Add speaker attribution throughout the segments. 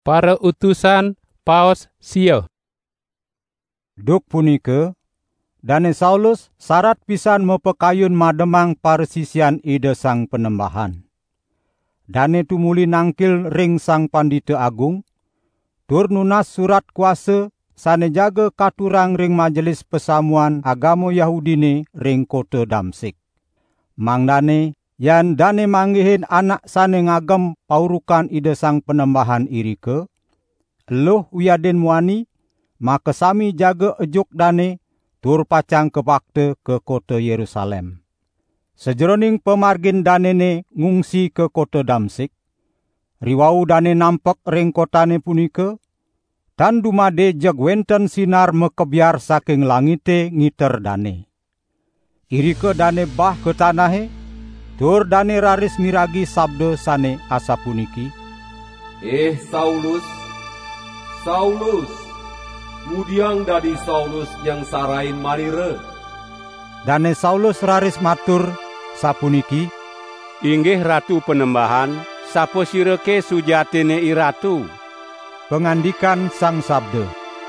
Speaker 1: Para utusan Paus Sio.
Speaker 2: Duk punike, Dane Saulus syarat pisan mepekayun mademang parsisian ide sang penembahan. Dane tumuli nangkil ring sang pandita agung, tur nunas surat kuasa sane jaga katurang ring majelis pesamuan agama Yahudine ring kota Damsik. Mangdane yan dane manggihin anak sane ngagem paurukan ide sang penembahan irike, eluh wiyaden muani, maka sami jaga ejuk dane tur pacang kebakte ke kota Yerusalem. Sejeroning pemargin danene ngungsi ke kota Damsik, riwau dane nampak ring kotane punika, dan dumade jeg wenten sinar mekebiar saking langite ngiter dane. Irike dane bah ke tanahe, tur dane raris miragi sabda sane asapuniki,
Speaker 3: Saulus, Saulus, mudiang dadi Saulus yang sarain manire.
Speaker 2: Dane Saulus raris matur sapuniki,
Speaker 4: Inggih Ratu Penembahan, sapa sireke sujatine iratu?
Speaker 2: Pengandikan sang sabda,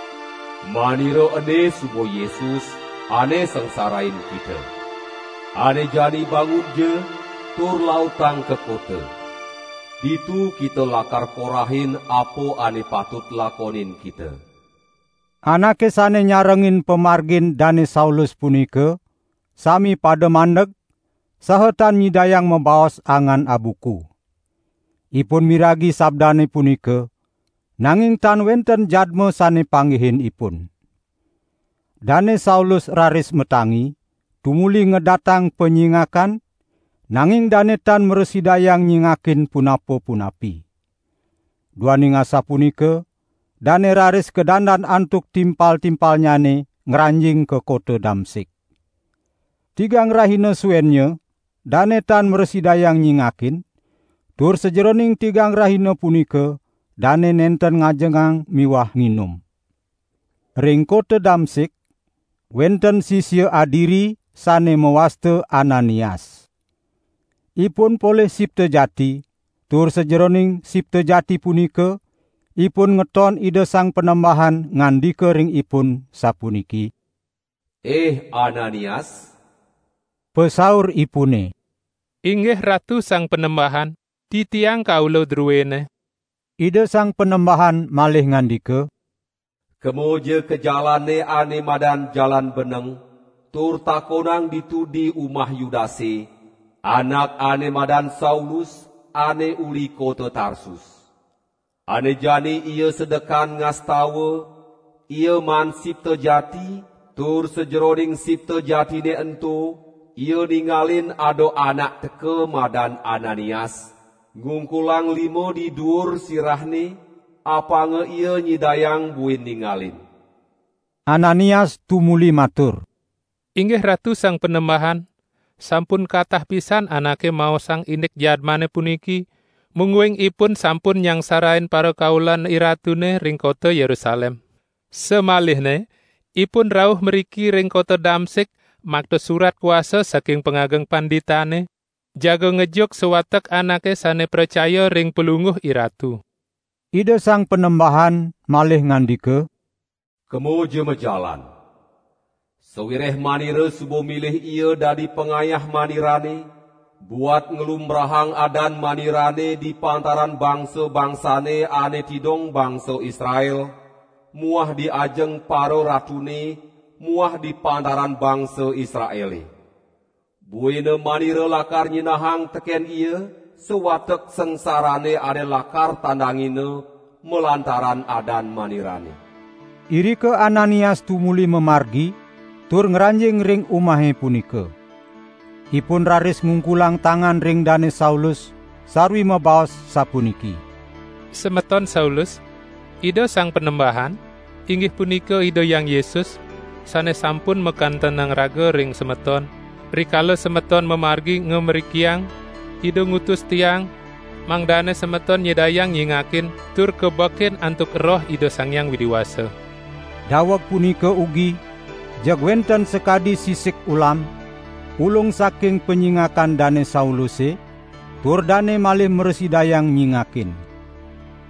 Speaker 3: Manire ane subo Yesus, ane sengsarain kita. Ane jani bangun je, tur lautang ke kota. Ditu kita lakar porahin apo ane patut lakonin kita.
Speaker 2: Anake sane nyarengin pemargin Dane Saulus punika, sami pada mandeg, sahetan nyidayang membaos angan abuku. Ipun miragi sabdane punika, nanging tan wenten jadme sane panggihin ipun. Dane Saulus raris metangi, tumuli ngedatang penyingakan, nanging dane tan meresidayang nyingakin punapo-punapi. Duaning asa punika, dane raris kedandan antuk timpal-timpal nyane ngeranjing ke kota Damsik. Tigang rahina suennya, dane tan meresidayang nyingakin, tur sejeroning tigang rahina punika, dane nenten ngajengang miwah nginum. Ring kota Damsik, wenten sisya adiri sane mewaste Ananias. Ipun poleh sipte jati, tur sejeroning sipte jati punika, ipun ngeton ide sang penembahan ngandika ring ipun sapuniki,
Speaker 3: Ananias,
Speaker 2: pesaur ipune,
Speaker 1: Inggih Ratu sang penembahan, titiang kaulo druwene.
Speaker 2: Ide sang penembahan malih ngandika,
Speaker 3: kemoje ke jalane ane madan jalan beneng, tur takonang ditudi umah Yudase, anak ane madan Saulus, ane uli kota Tarsus. Ane jani ia sedekan ngastawa, ia man sipte jati, tur sejeroning sipte jatine ento, ia ningalin ado anak teke madan Ananias, ngungkulang limo di dur sirahne, apa nge ia nyidayang buin ningalin.
Speaker 2: Ananias tumuli matur,
Speaker 1: Inggih Ratu sang penembahan, sampun katah pisan anake mau sang inik jadmane puniki, mungguing ipun sampun yang sarain para kaulan iratune ring kota Yerusalem. Semalihne, ipun rawuh meriki ring kota Damsik, makta surat kuasa saking pengageng panditane, jaga ngejuk sewatek anake sane percaya ring pelunguh iratu.
Speaker 2: Ide sang penembahan malih ngandika,
Speaker 3: Kemoje mejalan. Sewireh manire subo milih ia dari pengayah manirane, buat ngelumrahang adan manirane di pantaran bangsa-bangsane ane tidong bangsa Israel, muah di ajeng paro ratune, muah di pantaran bangsa Israeli. Buene manire lakar nyinahang teken ia, sewatek sengsarane ane lakar tandangine, melantaran adan manirane.
Speaker 2: Irike Ananias tumuli memargi, tur ngeranjing ring umahe punika. Ipun raris ngungkulang tangan ring Dane Saulus, sarwi mebaos sapuniki,
Speaker 1: Semeton Saulus, ide sang penembahan, inggih punika ide yang Yesus, sane sampun mekan tenang raga ring semeton, rikala semeton memargi ngemerikiang, ide ngutus tiang, mangdane semeton nyedayang nyingakin, tur kebakin antuk roh ide sang yang widiwasa.
Speaker 2: Daweg punika ugi, jeg wenten sekadi sisik ulam, ulung saking penyingakan Dane Sauluse, tur dane malih meresidayang nyingakin.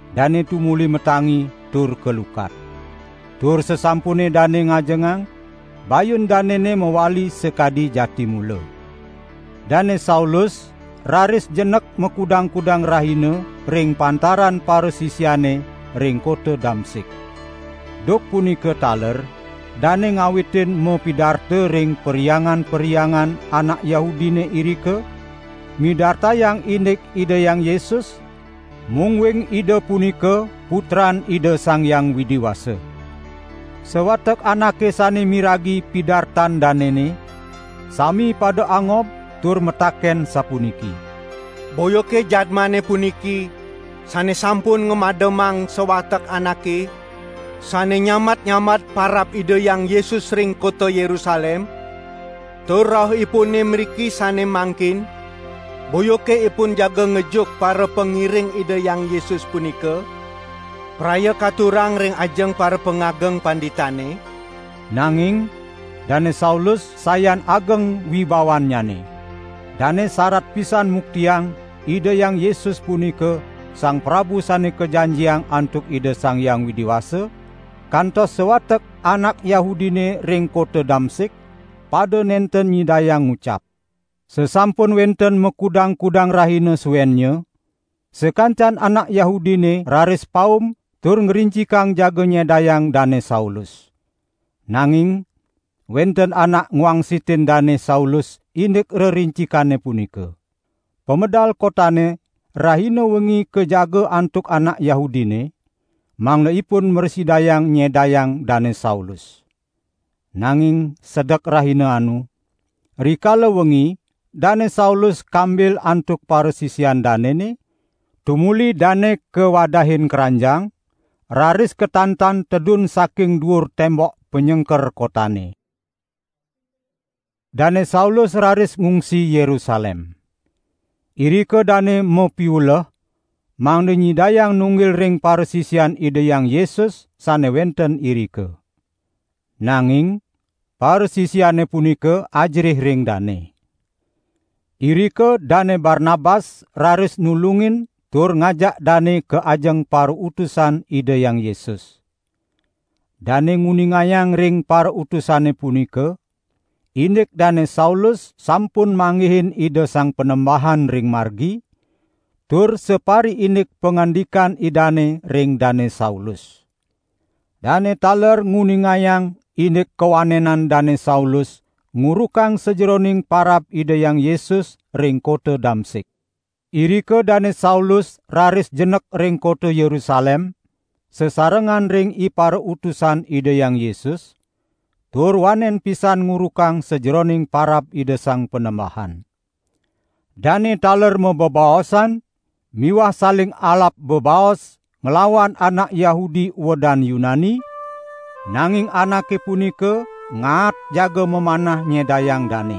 Speaker 2: dane tumuli metangi tur kelukat. Tur sesampune dane ngajengang, bayun danene mewali sekadi jati mula. Dane Saulus raris jenek mekudang-kudang rahina ring pantaran para sisiane ring kota Damsik. Duk punika taler, dane ngawitin mepidarte ring periangan-periangan anak Yahudine irike, midarta yang inik ide yang Yesus, mungwing ide punika putran ide Sang Yang Widiwasa. Sewatek anake sane miragi pidartan danene, sami pada angob tur metaken sapuniki.
Speaker 5: Boyoke jadmane puniki, sane sampun ngemademang sewatek anake, sane nyamat-nyamat parap ide yang Yesus ring kota Yerusalem, tur roh ipune mriki sane mangkin, boyoke ipun jaga ngejuk para pengiring ide yang Yesus punika, praya katurang ring ajeng para pengageng panditane.
Speaker 2: Nanging, dane Saulus sayan ageng wibawanyane. Dane syarat pisan muktiang ide yang Yesus punika Sang Prabu sane kejanjiang antuk ide Sang Yang Widiwasa, kantos sewatek anak Yahudine ring kota Damsik, pada nenten nyidayang ngucap. Sesampun wenten mekudang-kudang rahina suwennya, sekancan anak Yahudine raris paum tur ngerinci kang jaga nyedayang dane Saulus. Nanging, wenten anak nguangsitin dane Saulus indik rerincikane punika. Pemedal kotane rahina wengi kejaga antuk anak Yahudine, mangleipun mersidayang nyedayang dane Saulus. Nanging sedek rahina anu, rikala wengi dane Saulus kambil antuk para sisian danene, tumuli dane kewadahin keranjang, raris ketantan tedun saking dhuwur tembok penyengker kotane. Dane Saulus raris ngungsi Yerusalem. Irike dane mopiuleh, mangde nyidayang nunggil ring para sisian ide yang Yesus sane wenten irike. Nanging, para sisiane punika ajrih ring dane. Irike dane Barnabas raris nulungin tur ngajak dane ke ajeng para utusan ide yang Yesus. Dane nguningayang ring para utusane punika, indik dane Saulus sampun manggihin ide Sang Penembahan ring margi, tur separi indik pengandikan idane ring dane Saulus. Dane taler nguningayang indik kewanenan dane Saulus ngurukang sejeroning parap ide yang Yesus ring kota Damsik. Irike dane Saulus raris jenek ring kota Yerusalem, sesarengan ring ipar utusan ide yang Yesus, tur wanen pisan ngurukang sejeroning parap ide Sang Penembahan. Dane taler mebebaosan, miwah saling alap bebaos ngelawan anak Yahudi wedan Yunani, nanging anake punika ngat jaga memanah nyedayang dane.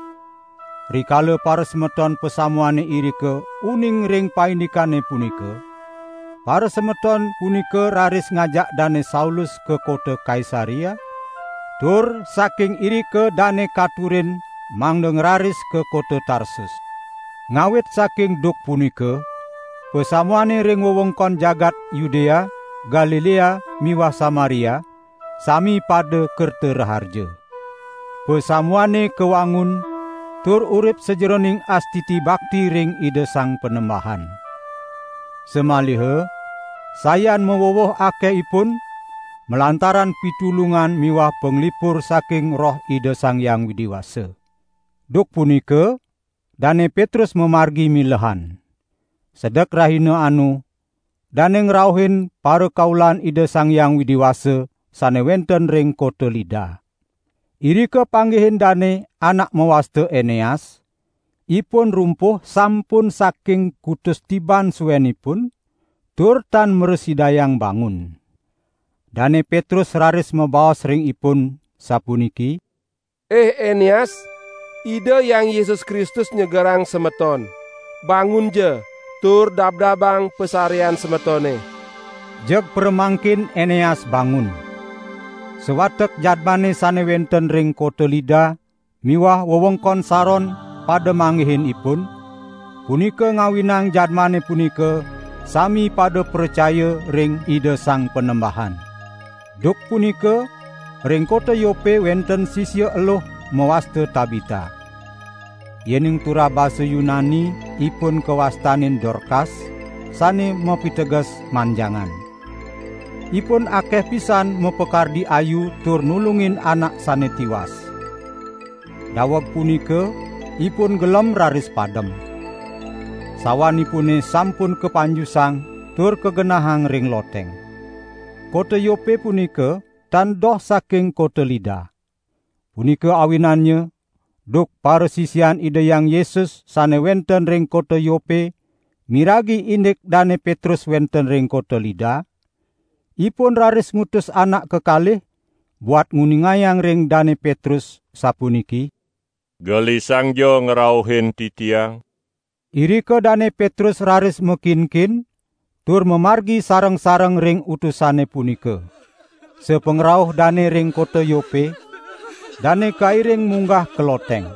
Speaker 2: Rikala para semeton pesamuane irike uning ring paindikane punika, para semeton punika raris ngajak dane Saulus ke kota Kaisaria, tur saking irike dane katurin mangde ngeraris ke kota Tarsus. Ngawit saking duk punika, pesamuane ring wewengkon jagat Yudea, Galilea, miwah Samaria, sami pada kerta raharja. Pesamuane kewangun, tur urip sejeroning astiti bakti ring ide Sang Penembahan. Semaliha, sayan mewowoh akeipun, melantaran pitulungan miwah penglipur saking roh ide Sang Yang Widiwasa. Duk punika, dane Petrus memargi milehan. Sedek rahina anu, dane ngrauhin para kaulan ide Sang Yang Widiwasa sane wenten ring kota Lida. Irike panggihin dane anak mewaste Eneas, ipun rumpuh sampun saking kutus tiban suwenipun, tur tan meresidayang bangun. Dane Petrus raris mebaos ring ipun sapuniki,
Speaker 6: Eneas, ide yang Yesus Kristus nyegerang semeton, bangun je, tur dabdabang pesarian semetone.
Speaker 2: Jeg permangkin Eneas bangun. Sewatek jadmane sane wenten ring kota Lida, miwah wewengkon Saron pada manggihin ipun, punika ngawinang jadmane punika sami pada percaya ring ide Sang Penembahan. Duk punika ring kota Yope wenten sisya eluh mewasta Tabita. Yening tura basa Yunani ipun kewastanin Dorkas, sane mepiteges manjangan. Ipun akeh pisan mepekardi ayu tur nulungin anak sane tiwas. Daweg punika ipun gelem raris padem. Sawanipune sampun kepanjusang tur kegenahang ring loteng. Kota Yope punika tandoh saking kota Lida. Punika awinannya duk para sisian Ida Yang Yesus sane wenten ring kota Yope miragi indik Dane Petrus wenten ring kota Lida. Ipun raris ngutus anak kekalih buat nguningayang ring Dane Petrus sapuniki.
Speaker 7: Gelisang jo ngerauhin titiang.
Speaker 2: Irika Dane Petrus raris mekinkin tur memargi sareng-sareng ring utusane punika. Sepengrauh Dane ring kota Yope, Dane kairing munggah ke loteng.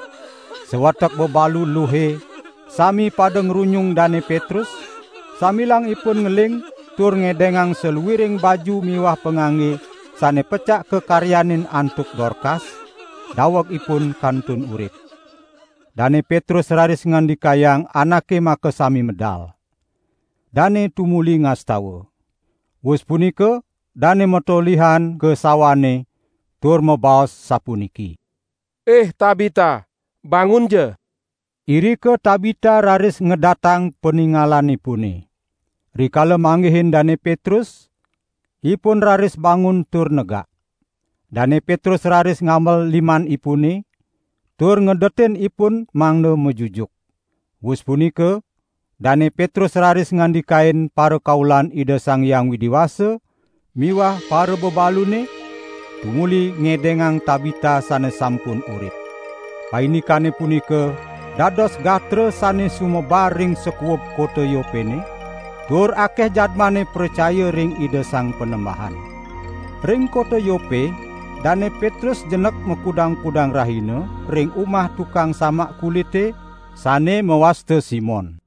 Speaker 2: Sewatak bebalu luhe, sami pada ngerunyung Dane Petrus, samilang ipun ngeling tur ngedengang seluwiring baju miwah pengangge sane pecak kekaryanin antuk Dorkas, daweg ipun kantun urip. Dane Petrus raris ngandikayang anake make sami medal. Dane tumuli ngastawa. Wus punika Dane metolihan ke sawane tur mebaos sapuniki.
Speaker 6: Tabita, bangun je.
Speaker 2: Irika Tabita raris ngedatang peningalanipune. Rikala manggihin Dane Petrus, ipun raris bangun tur negak. Dane Petrus raris ngamel liman ipune, tur ngedetin ipun mangna mejujuk. Wus punika, Dane Petrus raris ngandikain para kaulan Ida Sang Hyang Widiwasa, miwah para bebalune, tumuli ngedengang Tabita sane sampun urip. Painikane punika, dados gatra sane sumebar ring sekuwep kota Yopene, tur akeh jadmane percaya ring Ida Sang Penembahan. Ring kota Yope, Dane Petrus jenek mekudang-kudang rahina ring umah tukang samak kulite sane mewasta Simon.